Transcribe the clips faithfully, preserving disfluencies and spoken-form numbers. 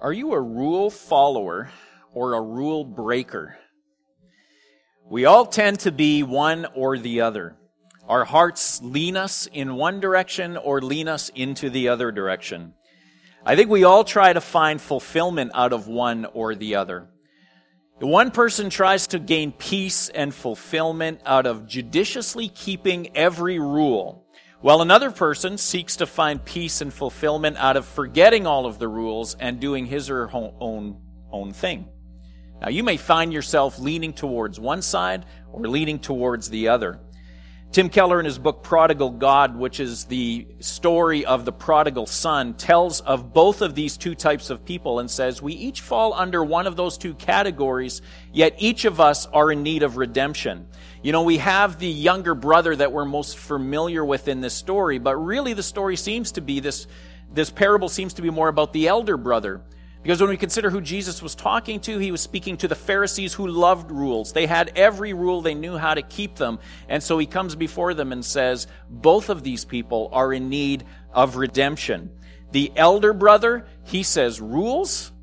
Are you a rule follower or a rule breaker? We all tend to be one or the other. Our hearts lean us in one direction or lean us into the other direction. I think we all try to find fulfillment out of one or the other. One person tries to gain peace and fulfillment out of judiciously keeping every rule, while another person seeks to find peace and fulfillment out of forgetting all of the rules and doing his or her own, own thing. Now, you may find yourself leaning towards one side or leaning towards the other. Tim Keller, in his book Prodigal God, which is the story of the prodigal son, tells of both of these two types of people and says, we each fall under one of those two categories, yet each of us are in need of redemption. You know, we have the younger brother that we're most familiar with in this story, but really the story seems to be, this, this parable seems to be more about the elder brother. Because when we consider who Jesus was talking to, he was speaking to the Pharisees who loved rules. They had every rule, they knew how to keep them. And so he comes before them and says, both of these people are in need of redemption. The elder brother, he says, rules?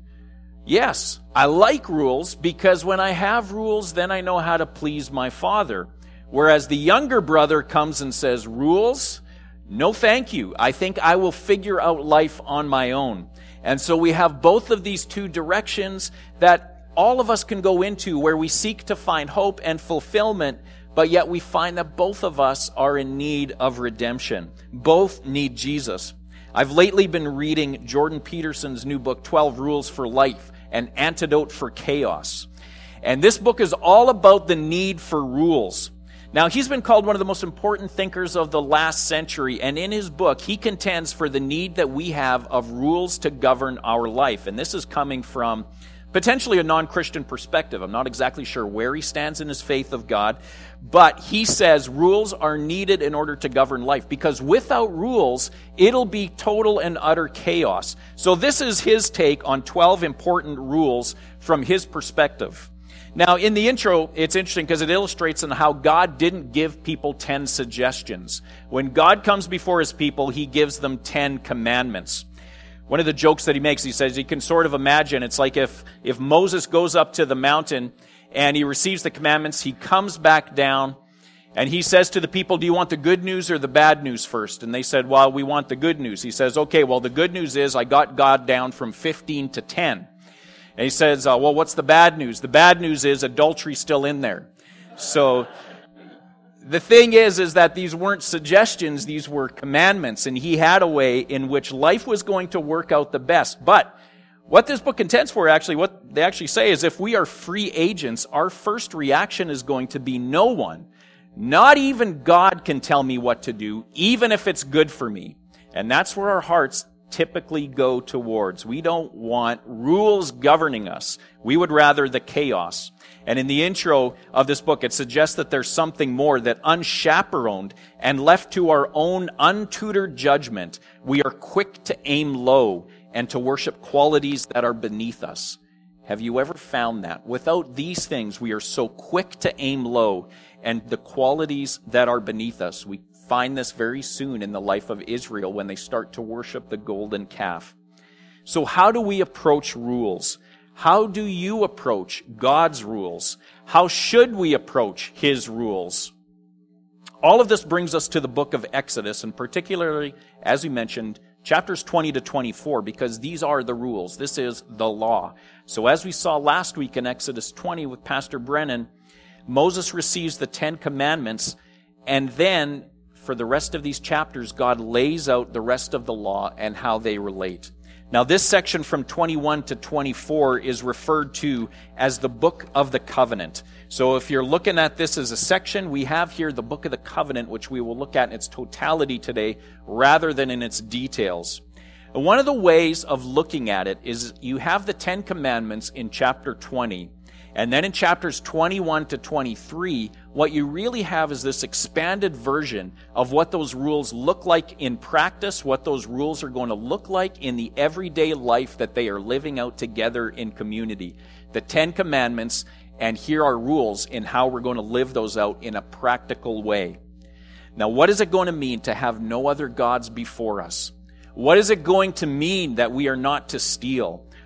Yes, I like rules because when I have rules, then I know how to please my Father. Whereas the younger brother comes and says, rules? No, thank you. I think I will figure out life on my own. And so we have both of these two directions that all of us can go into where we seek to find hope and fulfillment, but yet we find that both of us are in need of redemption. Both need Jesus. I've lately been reading Jordan Peterson's new book, twelve Rules for Life, an Antidote for Chaos. And this book is all about the need for rules. Now, he's been called one of the most important thinkers of the last century, and in his book, he contends for the need that we have of rules to govern our life. And this is coming from potentially a non-Christian perspective. I'm not exactly sure where he stands in his faith of God, but he says rules are needed in order to govern life, because without rules, it'll be total and utter chaos. So this is his take on twelve important rules from his perspective. Now, in the intro, it's interesting because it illustrates on how God didn't give people ten suggestions. When God comes before his people, he gives them ten commandments. One of the jokes that he makes, he says, you can sort of imagine, it's like if, if Moses goes up to the mountain and he receives the commandments, he comes back down and he says to the people, do you want the good news or the bad news first? And they said, well, we want the good news. He says, okay, well, the good news is I got God down from fifteen to ten. And he says, uh, well, what's the bad news? The bad news is adultery's still in there. So the thing is, is that these weren't suggestions, these were commandments. And he had a way in which life was going to work out the best. But what this book contends for, actually, what they actually say is if we are free agents, our first reaction is going to be no one. Not even God can tell me what to do, even if it's good for me. And that's where our hearts typically go towards. We don't want rules governing us. We would rather the chaos. And in the intro of this book, it suggests that there's something more, that unchaperoned and left to our own untutored judgment, we are quick to aim low and to worship qualities that are beneath us. Have you ever found that? Without these things, we are so quick to aim low, and the qualities that are beneath us, we find this very soon in the life of Israel when they start to worship the golden calf. So how do we approach rules? How do you approach God's rules? How should we approach his rules? All of this brings us to the book of Exodus, and particularly, as we mentioned, chapters twenty to twenty-four, because these are the rules. This is the law. So as we saw last week in Exodus twenty with Pastor Brennan, Moses receives the Ten Commandments, and then for the rest of these chapters, God lays out the rest of the law and how they relate. Now, this section from twenty-one to twenty-four is referred to as the Book of the Covenant. So if you're looking at this as a section, we have here the Book of the Covenant, which we will look at in its totality today rather than in its details. And one of the ways of looking at it is you have the Ten Commandments in chapter twenty. And then in chapters twenty-one to twenty-three, what you really have is this expanded version of what those rules look like in practice, what those rules are going to look like in the everyday life that they are living out together in community. The Ten Commandments, and here are rules in how we're going to live those out in a practical way. Now, what is it going to mean to have no other gods before us? What is it going to mean that we are not to steal?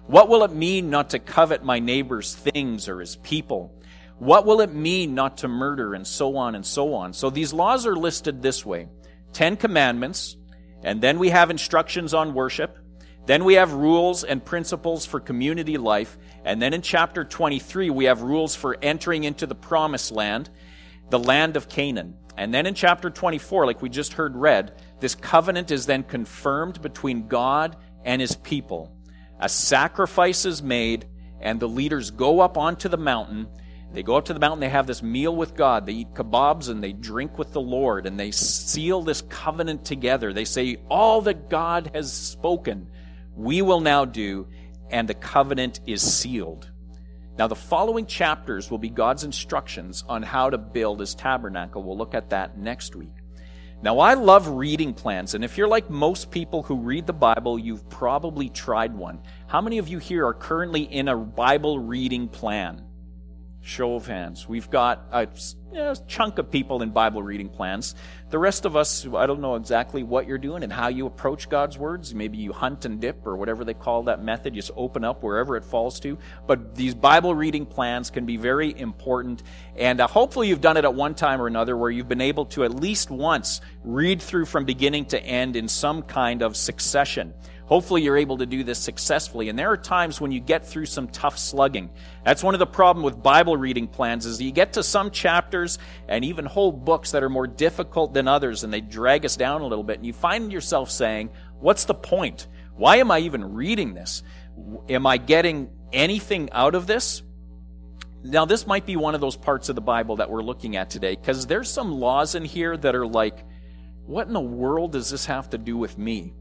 What will it mean not to covet my neighbor's things or his people? What will it mean not to murder, and so on and so on? So these laws are listed this way. Ten commandments, and then we have instructions on worship. Then we have rules and principles for community life. And then in chapter twenty-three, we have rules for entering into the promised land, the land of Canaan. And then in chapter twenty-four, like we just heard read, this covenant is then confirmed between God and his people. A sacrifice is made, and the leaders go up onto the mountain. They go up to the mountain, they have this meal with God. They eat kebabs and they drink with the Lord, and they seal this covenant together. They say, all that God has spoken, we will now do, and the covenant is sealed. Now, the following chapters will be God's instructions on how to build his tabernacle. We'll look at that next week. Now, I love reading plans, and if you're like most people who read the Bible, you've probably tried one. How many of you here are currently in a Bible reading plan? Show of hands. We've got a, you know, chunk of people in Bible reading plans. The rest of us, I don't know exactly what you're doing and how you approach God's words. Maybe you hunt and dip or whatever they call that method. You just open up wherever it falls to. But these Bible reading plans can be very important. And uh, hopefully you've done it at one time or another where you've been able to at least once read through from beginning to end in some kind of succession. Hopefully you're able to do this successfully. And there are times when you get through some tough slugging. That's one of the problems with Bible reading plans is you get to some chapters and even whole books that are more difficult than others, and they drag us down a little bit. And you find yourself saying, what's the point? Why am I even reading this? Am I getting anything out of this? Now, this might be one of those parts of the Bible that we're looking at today, because there's some laws in here that are like, what in the world does this have to do with me?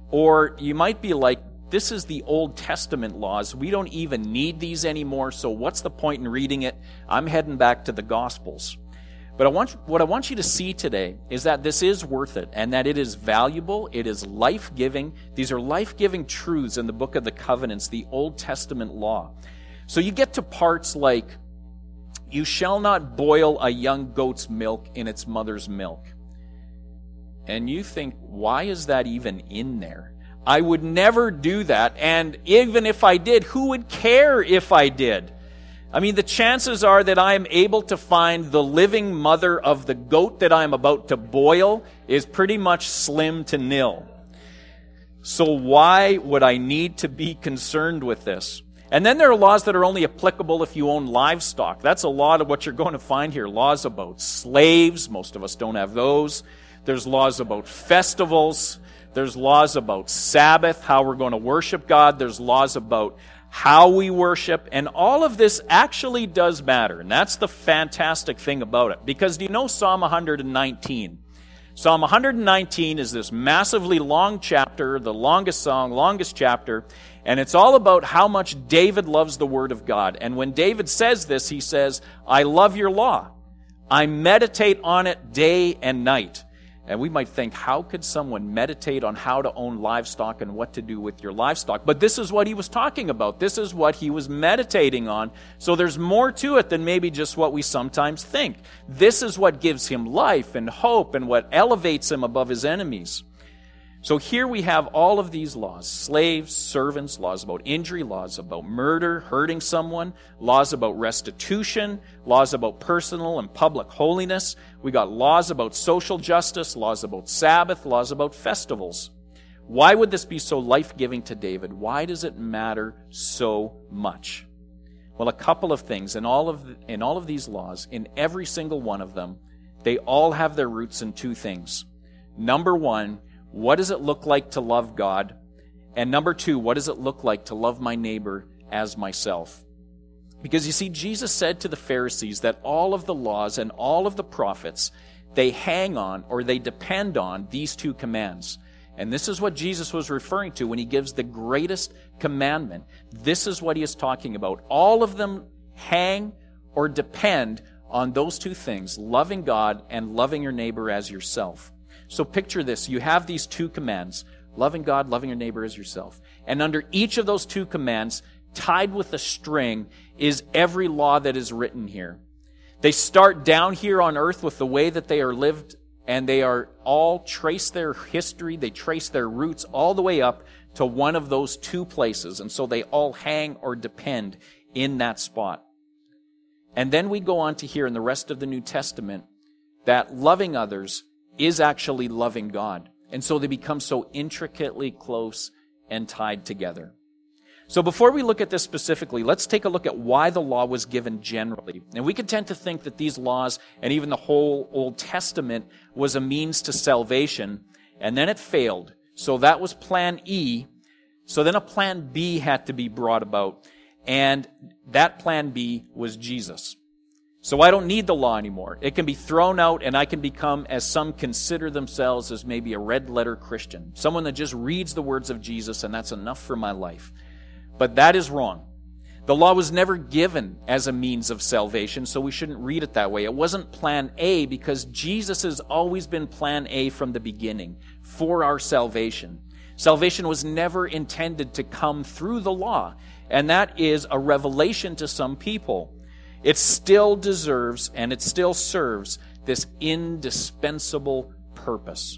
Or you might be like, this is the Old Testament laws. We don't even need these anymore, so what's the point in reading it? I'm heading back to the Gospels. But I want, what I want you to see today is that this is worth it, and that it is valuable, it is life-giving. These are life-giving truths in the book of the covenants, the Old Testament law. So you get to parts like, you shall not boil a young goat's milk in its mother's milk. And you think, why is that even in there? I would never do that, and even if I did, who would care if I did? I mean, the chances are that I am able to find the living mother of the goat that I am about to boil is pretty much slim to nil. So why would I need to be concerned with this? And then there are laws that are only applicable if you own livestock. That's a lot of what you're going to find here. Laws about slaves. Most of us don't have those. There's laws about festivals. There's laws about Sabbath, how we're going to worship God. There's laws about how we worship. And all of this actually does matter. And that's the fantastic thing about it. Because do you know Psalm one nineteen? Psalm one nineteen is this massively long chapter, the longest song, longest chapter. And it's all about how much David loves the Word of God. And when David says this, he says, I love your law. I meditate on it day and night. And we might think, how could someone meditate on how to own livestock and what to do with your livestock? But this is what he was talking about. This is what he was meditating on. So there's more to it than maybe just what we sometimes think. This is what gives him life and hope and what elevates him above his enemies. So here we have all of these laws. Slaves, servants, laws about injury, laws about murder, hurting someone, laws about restitution, laws about personal and public holiness. We got laws about social justice, laws about Sabbath, laws about festivals. Why would this be so life-giving to David? Why does it matter so much? Well, a couple of things. In all of, in all of these laws, in every single one of them, they all have their roots in two things. Number one, what does it look like to love God? And number two, what does it look like to love my neighbor as myself? Because you see, Jesus said to the Pharisees that all of the laws and all of the prophets, they hang on or they depend on these two commands. And this is what Jesus was referring to when he gives the greatest commandment. This is what he is talking about. All of them hang or depend on those two things, loving God and loving your neighbor as yourself. So picture this. You have these two commands, loving God, loving your neighbor as yourself. And under each of those two commands, tied with a string, is every law that is written here. They start down here on earth with the way that they are lived, and they are all trace their history, they trace their roots all the way up to one of those two places. And so they all hang or depend in that spot. And then we go on to hear in the rest of the New Testament that loving others is actually loving God. And so they become so intricately close and tied together. So before we look at this specifically, let's take a look at why the law was given generally. And we can tend to think that these laws and even the whole Old Testament was a means to salvation, and then it failed. So that was plan E. So then a plan B had to be brought about, and that plan B was Jesus. So I don't need the law anymore. It can be thrown out, and I can become, as some consider themselves, as maybe a red-letter Christian. Someone that just reads the words of Jesus, and that's enough for my life. But that is wrong. The law was never given as a means of salvation, so we shouldn't read it that way. It wasn't plan A, because Jesus has always been plan A from the beginning for our salvation. Salvation was never intended to come through the law, and that is a revelation to some people. It still deserves and it still serves this indispensable purpose.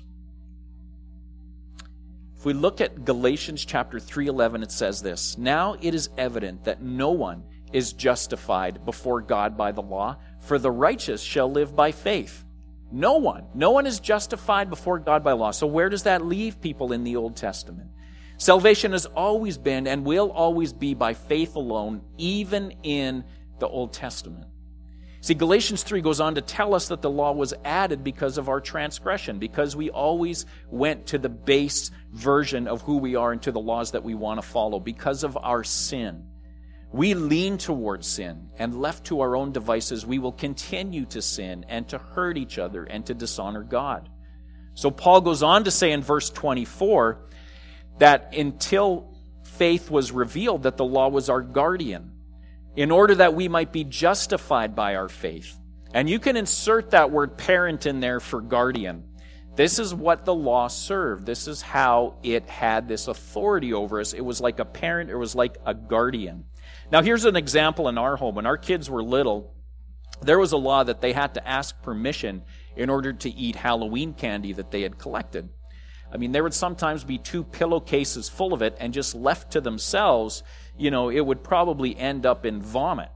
If we look at Galatians chapter three eleven, it says this, "Now it is evident that no one is justified before God by the law, for the righteous shall live by faith." No one. No one is justified before God by law. So where does that leave people in the Old Testament? Salvation has always been and will always be by faith alone, even in the Old Testament. See, Galatians three goes on to tell us that the law was added because of our transgression, because we always went to the base version of who we are and to the laws that we want to follow, because of our sin. We lean towards sin, and left to our own devices, we will continue to sin and to hurt each other and to dishonor God. So Paul goes on to say in verse twenty-four that until faith was revealed, that the law was our guardian, in order that we might be justified by our faith. And you can insert that word parent in there for guardian. This is what the law served. This is how it had this authority over us. It was like a parent. It was like a guardian. Now here's an example in our home. When our kids were little, there was a law that they had to ask permission in order to eat Halloween candy that they had collected. I mean, there would sometimes be two pillowcases full of it, and just left to themselves, you know, it would probably end up in vomit.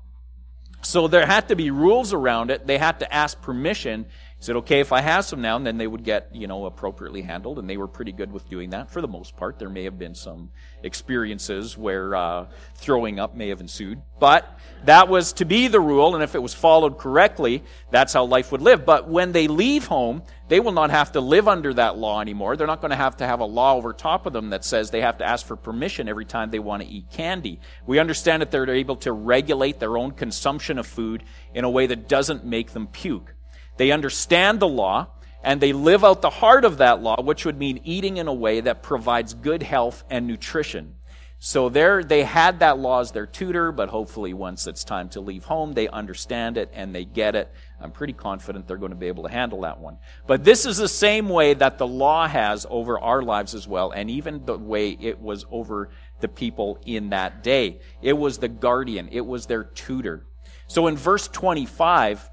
So there had to be rules around it. They had to ask permission. He said, okay, if I have some now, and then they would get, you know, appropriately handled, and they were pretty good with doing that for the most part. There may have been some experiences where uh, throwing up may have ensued, but that was to be the rule, and if it was followed correctly, that's how life would live. But when they leave home, they will not have to live under that law anymore. They're not going to have to have a law over top of them that says they have to ask for permission every time they want to eat candy. We understand that they're able to regulate their own consumption of food in a way that doesn't make them puke. They understand the law, and they live out the heart of that law, which would mean eating in a way that provides good health and nutrition. So there, they had that law as their tutor, but hopefully once it's time to leave home, they understand it and they get it. I'm pretty confident they're going to be able to handle that one. But this is the same way that the law has over our lives as well, and even the way it was over the people in that day. It was the guardian. It was their tutor. So in verse twenty-five,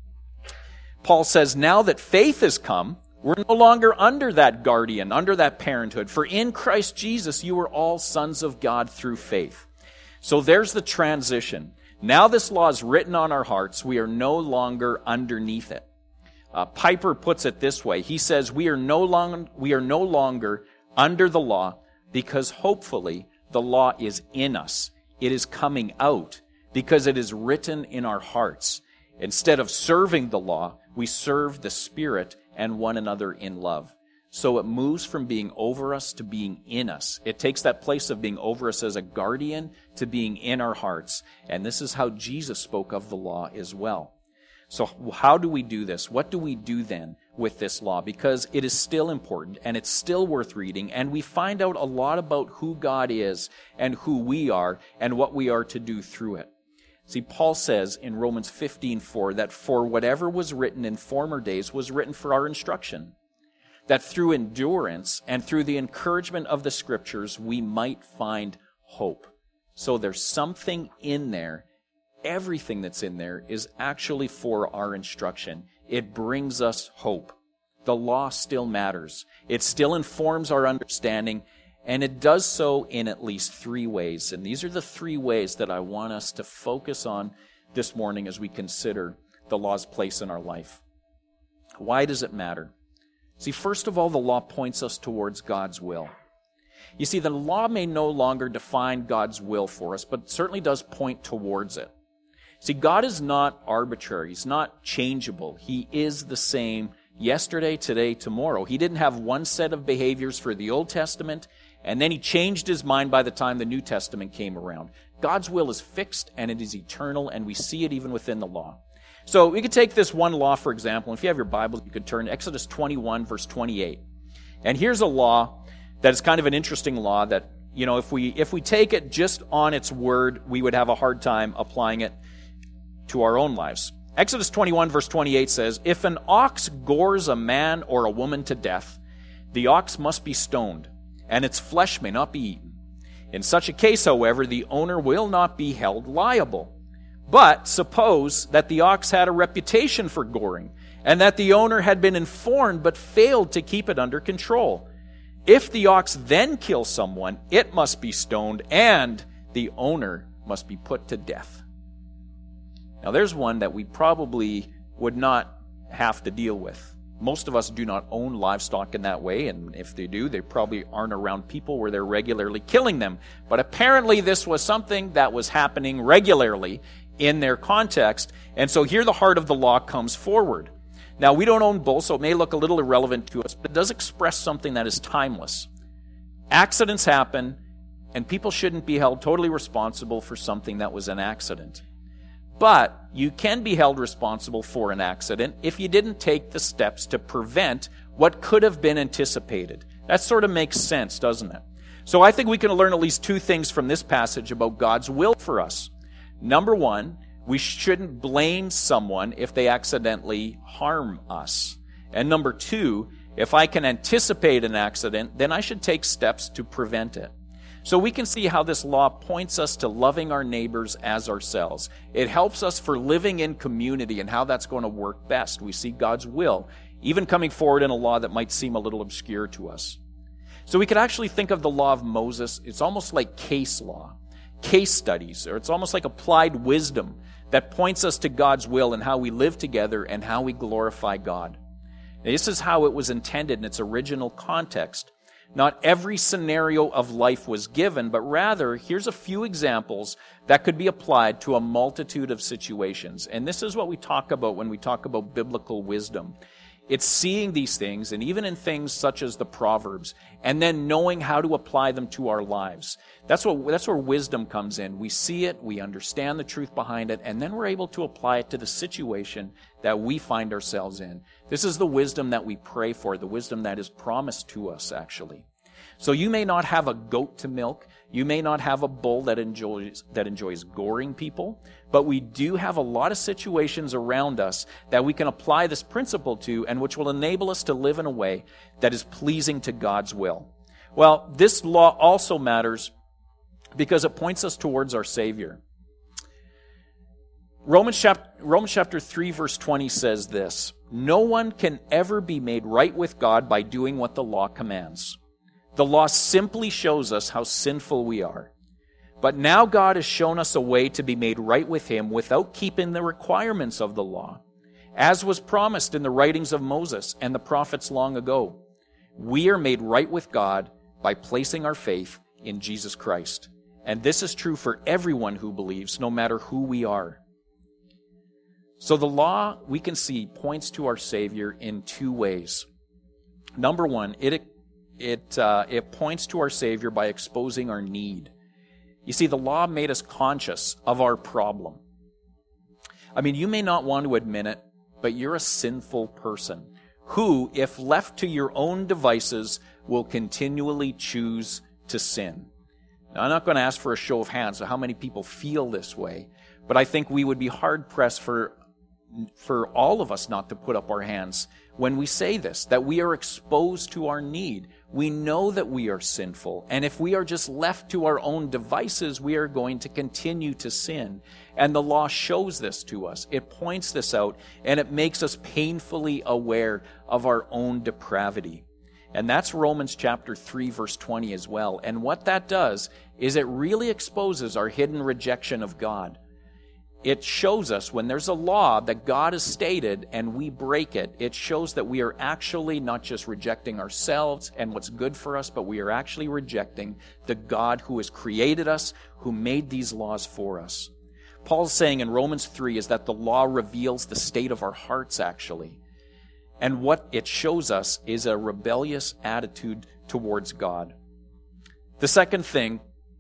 Paul says, now that faith has come, we're no longer under that guardian, under that parenthood. For in Christ Jesus, you are all sons of God through faith. So there's the transition. Now this law is written on our hearts. We are no longer underneath it. Uh, Piper puts it this way. He says, we are no long, we are no longer under the law, because hopefully the law is in us. It is coming out because it is written in our hearts. Instead of serving the law, we serve the Spirit and one another in love. So it moves from being over us to being in us. It takes that place of being over us as a guardian to being in our hearts. And this is how Jesus spoke of the law as well. So how do we do this? What do we do then with this law? Because it is still important and it's still worth reading, and we find out a lot about who God is and who we are and what we are to do through it. See, Paul says in Romans fifteen four that for whatever was written in former days was written for our instruction, that through endurance and through the encouragement of the Scriptures we might find hope. So there's something in there. Everything that's in there is actually for our instruction. It brings us hope. the law still matters. It still informs our understanding, and it does so in at least three ways. And these are the three ways that I want us to focus on this morning as we consider the law's place in our life. Why does it matter? See, first of all, the law points us towards God's will. You see, the law may no longer define God's will for us, but it certainly does point towards it. See, God is not arbitrary. He's not changeable. He is the same yesterday, today, tomorrow. He didn't have one set of behaviors for the Old Testament, and then he changed his mind by the time the New Testament came around. God's will is fixed, and it is eternal, and we see it even within the law. So we could take this one law, for example. If you have your Bible, you could turn to Exodus twenty-one, verse twenty-eight. And here's a law that is kind of an interesting law that, you know, if we if we take it just on its word, we would have a hard time applying it to our own lives. Exodus twenty-one, verse twenty-eight says, "If an ox gores a man or a woman to death, the ox must be stoned, and its flesh may not be eaten. In such a case, however, the owner will not be held liable. But suppose that the ox had a reputation for goring, and that the owner had been informed but failed to keep it under control. If the ox then kills someone, it must be stoned, and the owner must be put to death." Now there's one that we probably would not have to deal with. Most of us do not own livestock in that way, and if they do, they probably aren't around people where they're regularly killing them. But apparently this was something that was happening regularly in their context, and so here the heart of the law comes forward. Now, we don't own bulls, so it may look a little irrelevant to us, but it does express something that is timeless. Accidents happen, and people shouldn't be held totally responsible for something that was an accident. But you can be held responsible for an accident if you didn't take the steps to prevent what could have been anticipated. That sort of makes sense, doesn't it? So I think we can learn at least two things from this passage about God's will for us. Number one, we shouldn't blame someone if they accidentally harm us. And number two, if I can anticipate an accident, then I should take steps to prevent it. So we can see how this law points us to loving our neighbors as ourselves. It helps us for living in community and how that's going to work best. We see God's will, even coming forward in a law that might seem a little obscure to us. So we could actually think of the law of Moses, it's almost like case law. Case studies, or it's almost like applied wisdom that points us to God's will and how we live together and how we glorify God. This is how it was intended in its original context. Not every scenario of life was given, but rather, here's a few examples that could be applied to a multitude of situations. And this is what we talk about when we talk about biblical wisdom. It's seeing these things, and even in things such as the Proverbs, and then knowing how to apply them to our lives. That's what, that's where wisdom comes in. We see it, we understand the truth behind it, and then we're able to apply it to the situation that we find ourselves in. This is the wisdom that we pray for, the wisdom that is promised to us, actually. So you may not have a goat to milk. You may not have a bull that enjoys that enjoys goring people, but we do have a lot of situations around us that we can apply this principle to and which will enable us to live in a way that is pleasing to God's will. Well, this law also matters because it points us towards our Savior. Romans chapter, Romans chapter three, verse twenty says this, "No one can ever be made right with God by doing what the law commands. The law simply shows us how sinful we are. But now God has shown us a way to be made right with Him without keeping the requirements of the law, as was promised in the writings of Moses and the prophets long ago. We are made right with God by placing our faith in Jesus Christ. And this is true for everyone who believes, no matter who we are." So the law, we can see, points to our Savior in two ways. Number one, it It uh, it points to our Savior by exposing our need. You see, the law made us conscious of our problem. I mean, you may not want to admit it, but you're a sinful person who, if left to your own devices, will continually choose to sin. Now, I'm not going to ask for a show of hands of how many people feel this way, but I think we would be hard-pressed for, for all of us not to put up our hands when we say this, that we are exposed to our need. We know that we are sinful, and if we are just left to our own devices, we are going to continue to sin. And the law shows this to us. It points this out, and it makes us painfully aware of our own depravity. And that's Romans chapter three, verse twenty as well. And what that does is it really exposes our hidden rejection of God. It shows us when there's a law that God has stated and we break it, it shows that we are actually not just rejecting ourselves and what's good for us, but we are actually rejecting the God who has created us, who made these laws for us. Paul's saying in Romans three is that the law reveals the state of our hearts actually. And what it shows us is a rebellious attitude towards God. The second thing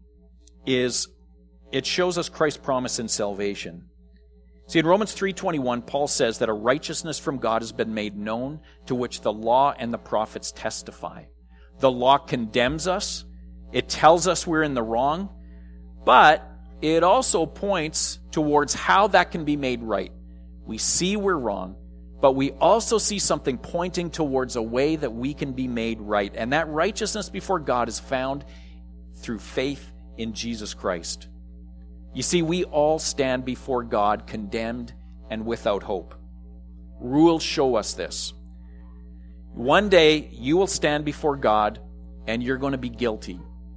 is it shows us Christ's promise in salvation. See, in Romans three twenty-one, Paul says that a righteousness from God has been made known, to which the law and the prophets testify. The law condemns us. It tells us we're in the wrong. But it also points towards how that can be made right. We see we're wrong, but we also see something pointing towards a way that we can be made right. And that righteousness before God is found through faith in Jesus Christ. You see, we all stand before God condemned and without hope. Rules show us this. One day, you will stand before God and you're going to be guilty.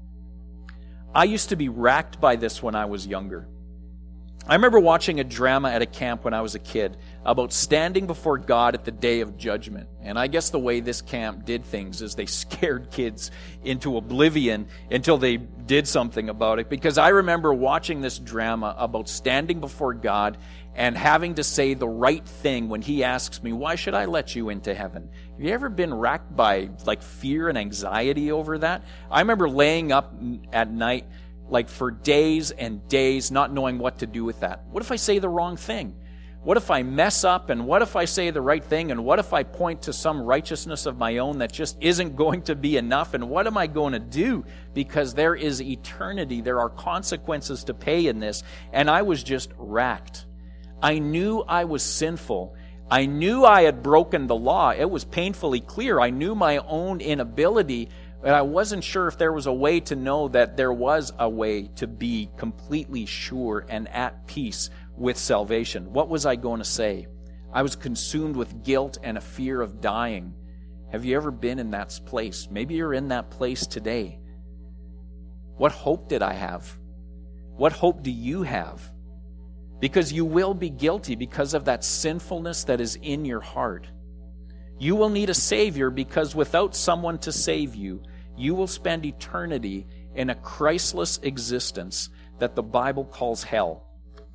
I used to be racked by this when I was younger. I remember watching a drama at a camp when I was a kid about standing before God at the day of judgment. And I guess the way this camp did things is they scared kids into oblivion until they did something about it. Because I remember watching this drama about standing before God and having to say the right thing when He asks me, why should I let you into heaven? Have you ever been racked by like fear and anxiety over that? I remember laying up at night like for days and days, not knowing what to do with that. What if I say the wrong thing? What if I mess up? And what if I say the right thing? And what if I point to some righteousness of my own that just isn't going to be enough? And what am I going to do? Because there is eternity. There are consequences to pay in this. And I was just racked. I knew I was sinful. I knew I had broken the law. It was painfully clear. I knew my own inability. But I wasn't sure if there was a way to know that there was a way to be completely sure and at peace with salvation. What was I going to say? I was consumed with guilt and a fear of dying. Have you ever been in that place? Maybe you're in that place today. What hope did I have? What hope do you have? Because you will be guilty because of that sinfulness that is in your heart. You will need a Savior because without someone to save you, you will spend eternity in a Christless existence that the Bible calls hell.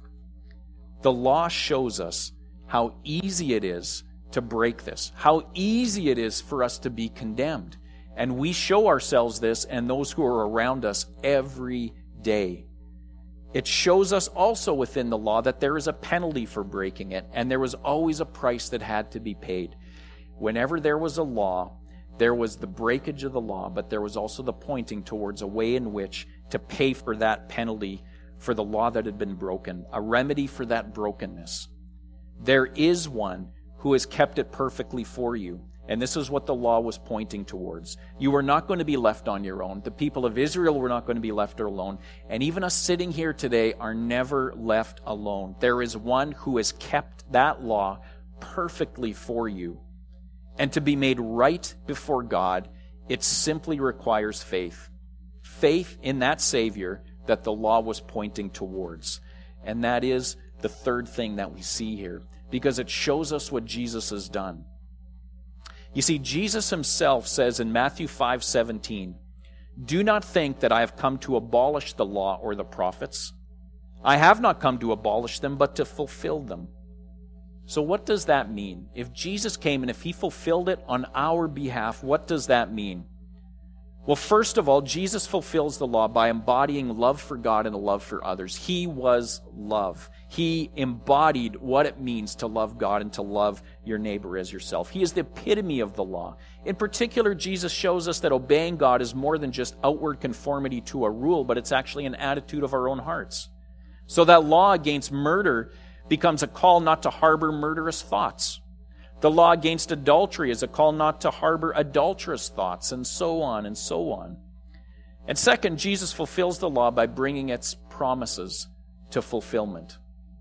The law shows us how easy it is to break this, how easy it is for us to be condemned. And we show ourselves this and those who are around us every day. It shows us also within the law that there is a penalty for breaking it, and there was always a price that had to be paid. Whenever there was a law, there was the breakage of the law, but there was also the pointing towards a way in which to pay for that penalty for the law that had been broken, a remedy for that brokenness. There is one who has kept it perfectly for you, and this is what the law was pointing towards. You are not going to be left on your own. The people of Israel were not going to be left alone, and even us sitting here today are never left alone. There is one who has kept that law perfectly for you. And to be made right before God, it simply requires faith. Faith in that Savior that the law was pointing towards. And that is the third thing that we see here, because it shows us what Jesus has done. You see, Jesus himself says in Matthew five seventeen, "Do not think that I have come to abolish the law or the prophets. I have not come to abolish them, but to fulfill them." So what does that mean? If Jesus came and if He fulfilled it on our behalf, what does that mean? Well, first of all, Jesus fulfills the law by embodying love for God and a love for others. He was love. He embodied what it means to love God and to love your neighbor as yourself. He is the epitome of the law. In particular, Jesus shows us that obeying God is more than just outward conformity to a rule, but it's actually an attitude of our own hearts. So that law against murder becomes a call not to harbor murderous thoughts. The law against adultery is a call not to harbor adulterous thoughts, and so on and so on. And second, Jesus fulfills the law by bringing its promises to fulfillment.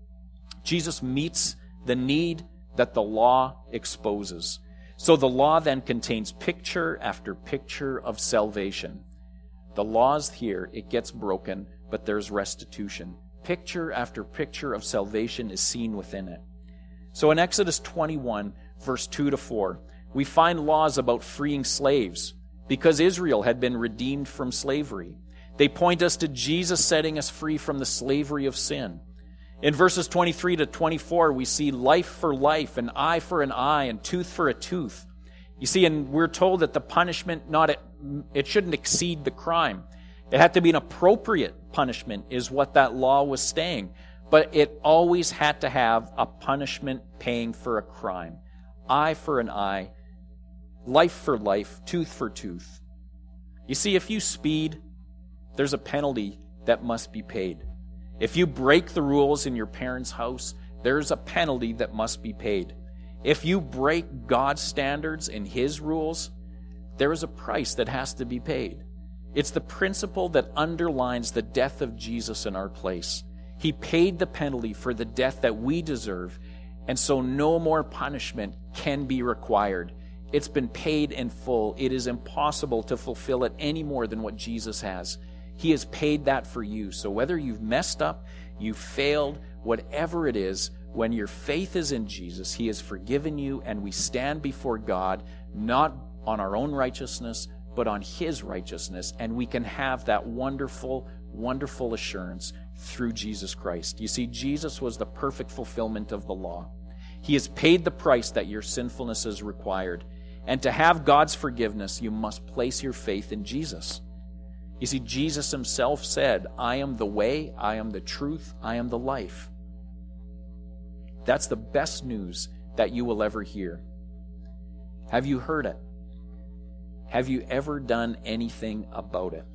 Jesus meets the need that the law exposes. So the law then contains picture after picture of salvation. The law's here, it gets broken, but there's restitution. Picture after picture of salvation is seen within it. So in Exodus twenty-one, verse two to four, we find laws about freeing slaves because Israel had been redeemed from slavery. They point us to Jesus setting us free from the slavery of sin. In verses twenty-three to twenty-four, we see life for life, an eye for an eye, and tooth for a tooth. You see, and we're told that the punishment, not it shouldn't exceed the crime. It had to be an appropriate punishment, is what that law was saying. But it always had to have a punishment paying for a crime. Eye for an eye, life for life, tooth for tooth. You see, if you speed, there's a penalty that must be paid. If you break the rules in your parents' house, there's a penalty that must be paid. If you break God's standards and His rules, there is a price that has to be paid. It's the principle that underlines the death of Jesus in our place. He paid the penalty for the death that we deserve, and so no more punishment can be required. It's been paid in full. It is impossible to fulfill it any more than what Jesus has. He has paid that for you. So whether you've messed up, you've failed, whatever it is, when your faith is in Jesus, He has forgiven you, and we stand before God not on our own righteousness, but on His righteousness, and we can have that wonderful, wonderful assurance through Jesus Christ. You see, Jesus was the perfect fulfillment of the law. He has paid the price that your sinfulness is required. And to have God's forgiveness, you must place your faith in Jesus. You see, Jesus Himself said, I am the way, I am the truth, I am the life. That's the best news that you will ever hear. Have you heard it? Have you ever done anything about it?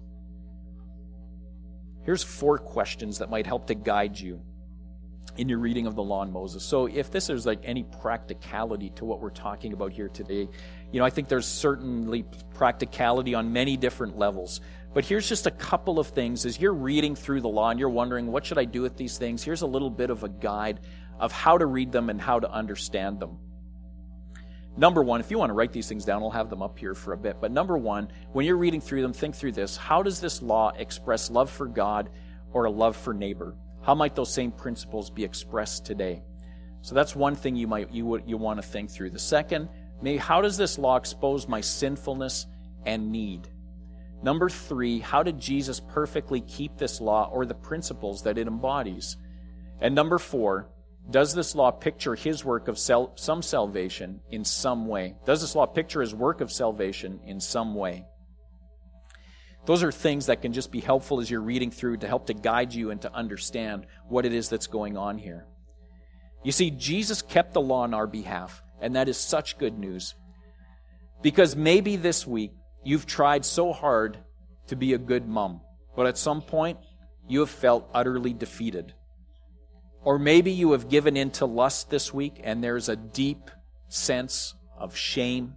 Here's four questions that might help to guide you in your reading of the law and Moses. So if this is like any practicality to what we're talking about here today, you know, I think there's certainly practicality on many different levels. But here's just a couple of things. As you're reading through the law and you're wondering, what should I do with these things? Here's a little bit of a guide of how to read them and how to understand them. Number one, if you want to write these things down, I'll have them up here for a bit. But number one, when you're reading through them, think through this. How does this law express love for God or a love for neighbor? How might those same principles be expressed today? So that's one thing you might you would you want to think through. The second, maybe how does this law expose my sinfulness and need? Number three, how did Jesus perfectly keep this law or the principles that it embodies? And number four, does this law picture His work of sal- some salvation in some way? Does this law picture His work of salvation in some way? Those are things that can just be helpful as you're reading through to help to guide you and to understand what it is that's going on here. You see, Jesus kept the law on our behalf, and that is such good news. Because maybe this week you've tried so hard to be a good mom, but at some point you have felt utterly defeated. Or maybe you have given in to lust this week and there's a deep sense of shame.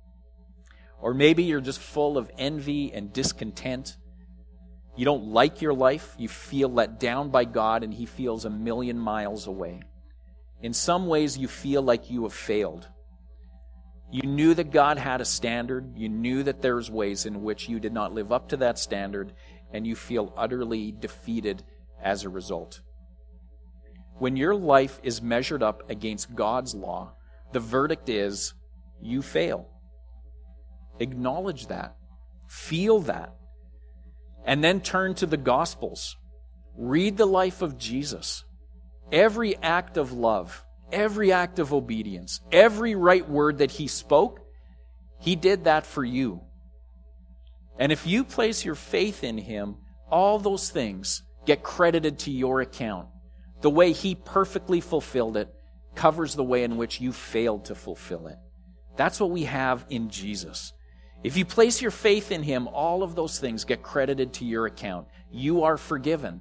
Or maybe you're just full of envy and discontent. You don't like your life. You feel let down by God and He feels a million miles away. In some ways you feel like you have failed. You knew that God had a standard. You knew that there was ways in which you did not live up to that standard, and you feel utterly defeated as a result. When your life is measured up against God's law, the verdict is you fail. Acknowledge that. Feel that. And then turn to the Gospels. Read the life of Jesus. Every act of love, every act of obedience, every right word that He spoke, He did that for you. And if you place your faith in Him, all those things get credited to your account. The way He perfectly fulfilled it covers the way in which you failed to fulfill it. That's what we have in Jesus. If you place your faith in Him, all of those things get credited to your account. You are forgiven.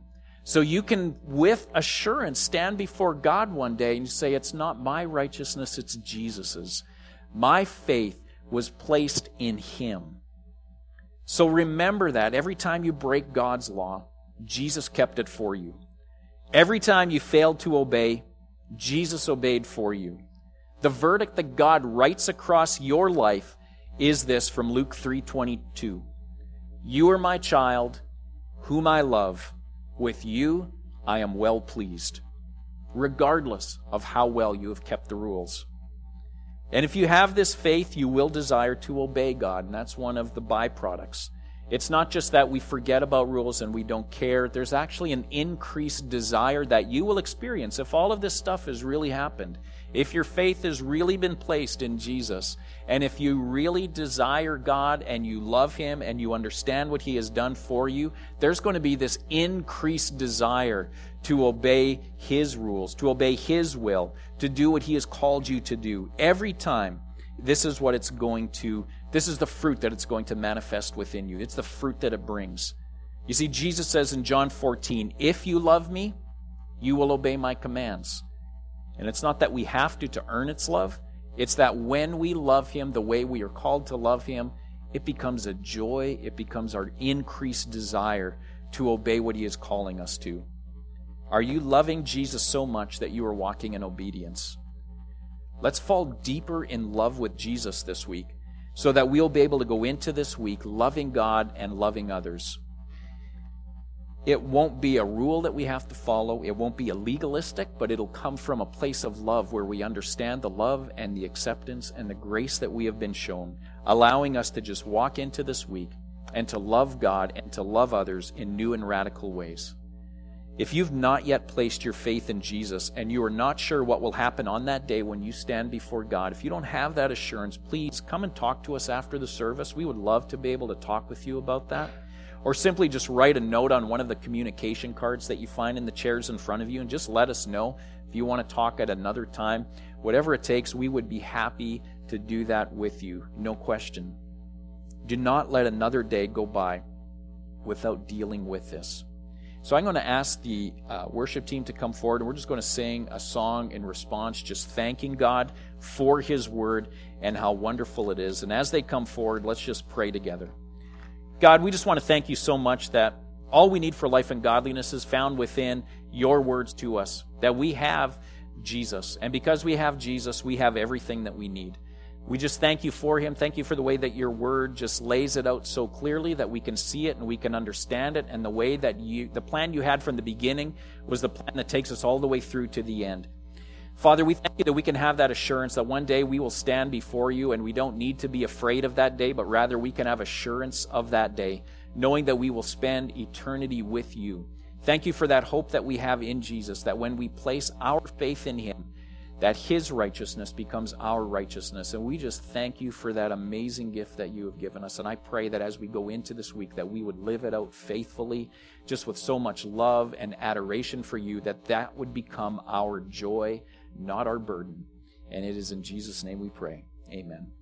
So you can, with assurance, stand before God one day and say, it's not my righteousness, it's Jesus's. My faith was placed in Him. So remember that every time you break God's law, Jesus kept it for you. Every time you failed to obey, Jesus obeyed for you. The verdict that God writes across your life is this from Luke three twenty-two. You are my child, whom I love. With you I am well pleased, regardless of how well you have kept the rules. And if you have this faith, you will desire to obey God, and that's one of the byproducts. It's not just that we forget about rules and we don't care. There's actually an increased desire that you will experience if all of this stuff has really happened. If your faith has really been placed in Jesus, and if you really desire God and you love Him and you understand what He has done for you, there's going to be this increased desire to obey His rules, to obey His will, to do what He has called you to do. Every time, this is what it's going to, this is the fruit that it's going to manifest within you. It's the fruit that it brings. You see, Jesus says in John fourteen, if you love me, you will obey my commands. And it's not that we have to to earn its love. It's that when we love Him the way we are called to love Him, it becomes a joy. It becomes our increased desire to obey what He is calling us to. Are you loving Jesus so much that you are walking in obedience? Let's fall deeper in love with Jesus this week so that we'll be able to go into this week loving God and loving others. It won't be a rule that we have to follow. It won't be a legalistic, but it'll come from a place of love where we understand the love and the acceptance and the grace that we have been shown, allowing us to just walk into this week and to love God and to love others in new and radical ways. If you've not yet placed your faith in Jesus and you are not sure what will happen on that day when you stand before God, if you don't have that assurance, please come and talk to us after the service. We would love to be able to talk with you about that. Or simply just write a note on one of the communication cards that you find in the chairs in front of you and just let us know if you want to talk at another time. Whatever it takes, we would be happy to do that with you, no question. Do not let another day go by without dealing with this. So I'm going to ask the uh, worship team to come forward, and we're just going to sing a song in response, just thanking God for His Word and how wonderful it is. And as they come forward, let's just pray together. God, we just want to thank You so much that all we need for life and godliness is found within Your words to us, that we have Jesus. And because we have Jesus, we have everything that we need. We just thank You for Him. Thank You for the way that Your Word just lays it out so clearly that we can see it and we can understand it, and the way that You, the plan You had from the beginning was the plan that takes us all the way through to the end. Father, we thank You that we can have that assurance that one day we will stand before You, and we don't need to be afraid of that day, but rather we can have assurance of that day, knowing that we will spend eternity with You. Thank You for that hope that we have in Jesus, that when we place our faith in Him, that His righteousness becomes our righteousness. And we just thank You for that amazing gift that You have given us. And I pray that as we go into this week, that we would live it out faithfully, just with so much love and adoration for You, that that would become our joy, not our burden. And it is in Jesus' name we pray. Amen.